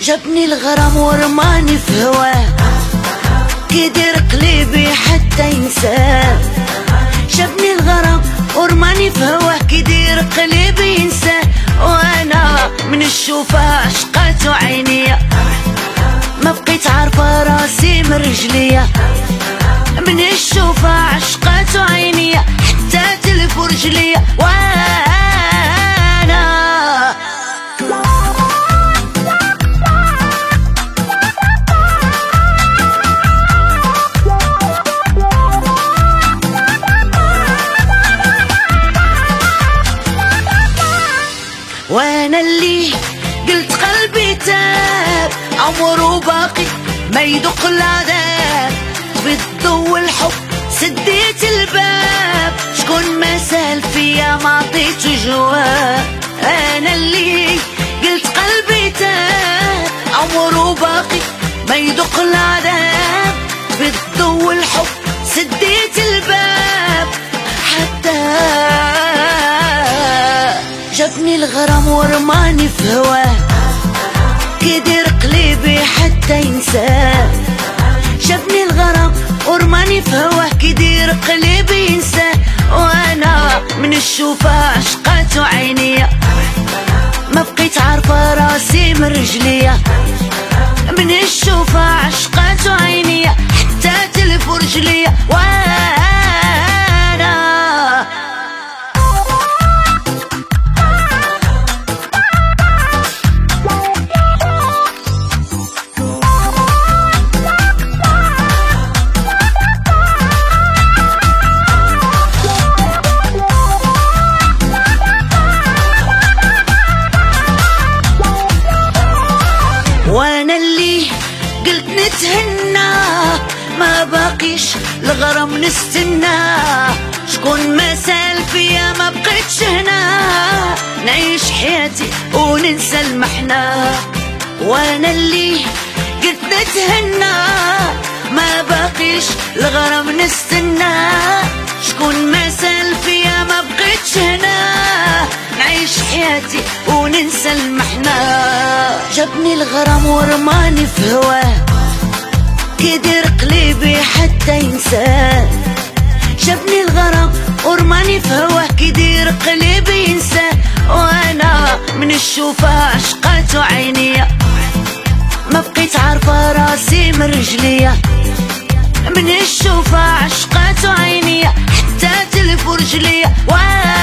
جابني الغرام ورماني في هواه، كيدير قلبي حتى ينساه. جابني الغرام ورماني في هواه، كيدير قلبي ينساه. وانا من الشوفة عشقاتو عينيا، ما بقيت عارفة راسي من رجليا. من الشوفة عشقاتو عينيا، حتى تلف رجليا. وانا اللي قلت قلبي تاب، عمره باقي ما يدق العذاب. بالضو الحب سديت الباب، شكون ما سال فيا ما عطيته جواب. انا اللي قلت قلبي تاب، عمره باقي ما يدق العذاب. بالضو الحب سديت الباب، حتى جابني الغرام ورماني في هواه، كيدير قلبي حتى ينساه. جابني الغرام ورماني في هواه، كيدير قلبي ينساه. وانا من الشوفة عشقاتو عينيا، ما بقيت عارفة راسي من رجليا. من الشوفة عشقاتو عينيا، حتى تلف رجليا. وانا اللي قلت نتهنى، ما باقيش الغرام نستنى. شكون ما سال فيا ما بقيتش هنا، نعيش حياتي وننسى المحنة. وانا اللي قلت نتهنى، ما باقيش الغرام نستنى. شكون ما سال فيا ما بقيتش هنا، نعيش حياتي وننسى المحنة. جابني الغرام ورماني في هواه، كيدير قلبي حتى ينساه. جابني الغرام ورماني في هواه، كيدير قلبي ينساه. وانا من الشوفة عشقاتو عينيا، ما بقيت عارفة راسي من رجليا. من الشوفة عشقاتو عينيا، حتى تلف رجليا.